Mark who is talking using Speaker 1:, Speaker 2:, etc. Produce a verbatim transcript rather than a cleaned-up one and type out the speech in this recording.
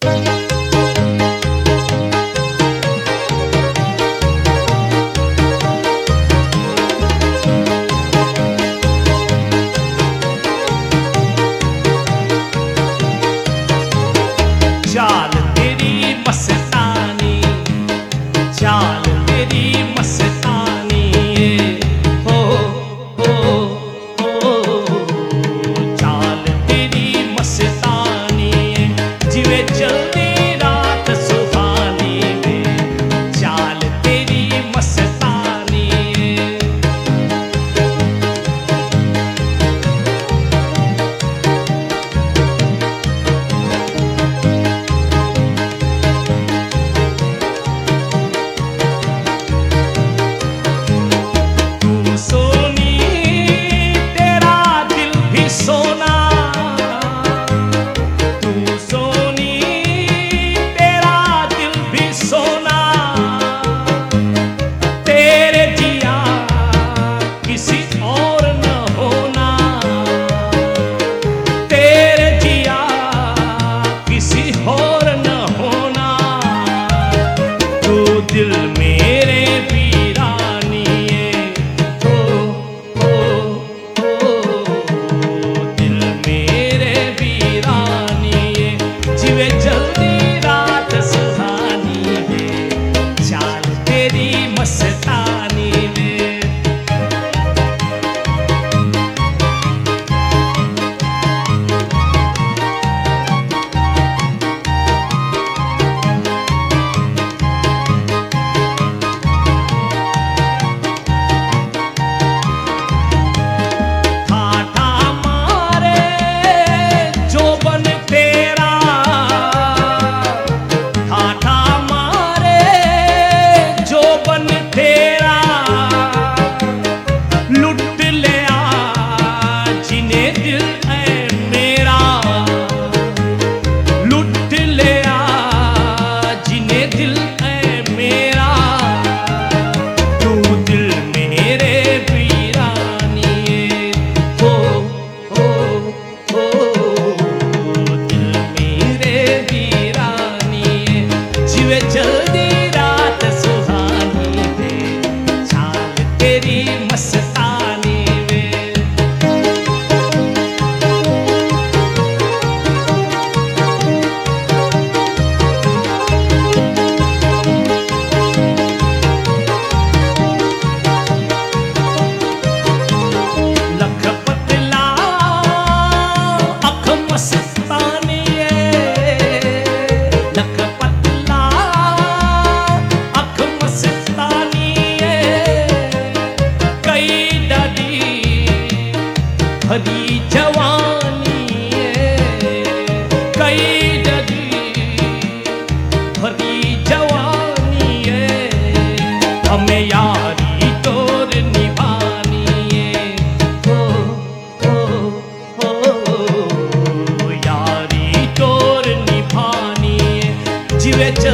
Speaker 1: चाल तेरी मस्तानी, चाल तेरी मस्तानी हो हो हो, चाल तेरी मस्तानी जिवे चलती रात सुहानी में, चाल तेरी मस्तानी। दिल मेरे वीरानी हो हो हो, दिल मेरे वीरानी जिवे जल्दी रात सुहानी में, चाल तेरी मस्तानी में। जल्दी रात सुहानी में, चाल तेरी मस्तानी में। लख पतला अख मस्तानी भरी जवानी कई डरी, भरी जवानी हमें यारी तोर निभानी हो हो हो, यारी तोर निभानी जिवे